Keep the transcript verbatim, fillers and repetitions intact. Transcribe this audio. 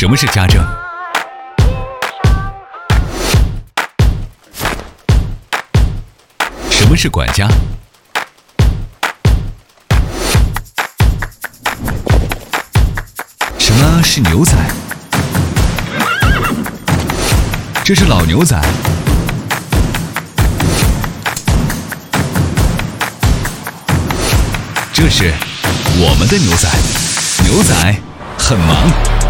什么是家政？什么是管家？什么是牛仔？这是老牛仔。这是我们的牛仔，牛仔很忙。